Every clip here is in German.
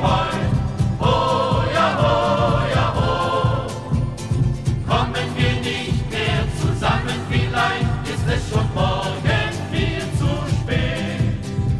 heut. Oh ja, oh ja, oh. Kommen wir nicht mehr zusammen, vielleicht ist es schon morgen viel zu spät.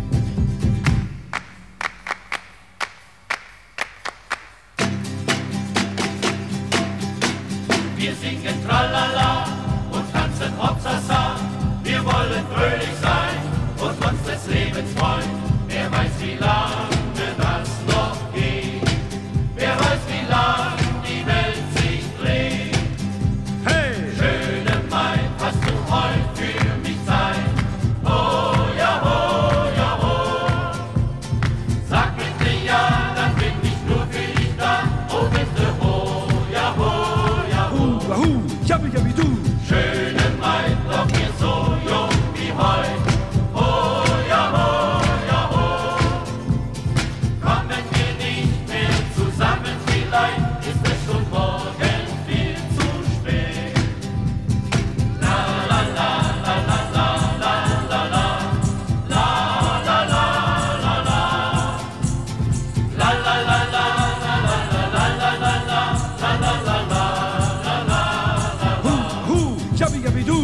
Wir singen Tralala und tanzen Hopsasa. Wir wollen fröhlich sein und uns des Lebens freuen. Wer weiß, wie lange das noch geht. Wer weiß, wie lang die Welt sich dreht. Hey! Schöne Maid, hast du heut für mich Zeit? Oh ja, oh ja, oh. Sag bitte ja, dann bin ich nur für dich da. Oh bitte, oh ja, oh ja, oh. Wahoo, jabbi jabbi du. Schöne Maid, doch ihr so jung wie heut. Oh ja, oh ja, oh. Kommen wir nicht mehr zusammen, vielleicht ist es schon morgen viel zu spät. La la la la la la la la la. La la la la la. La la la la la la la la la la. La la la la la la la. Wahoo, jabbi jabbi du.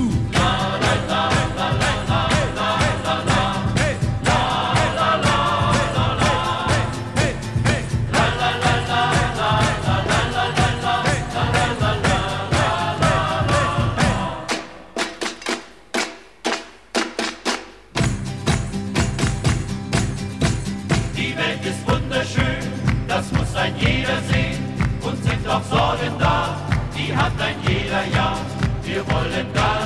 Die Welt ist wunderschön, das muss ein jeder sehen. Und sind auch Sorgen da, die hat ein jeder, ja. Wir wollen da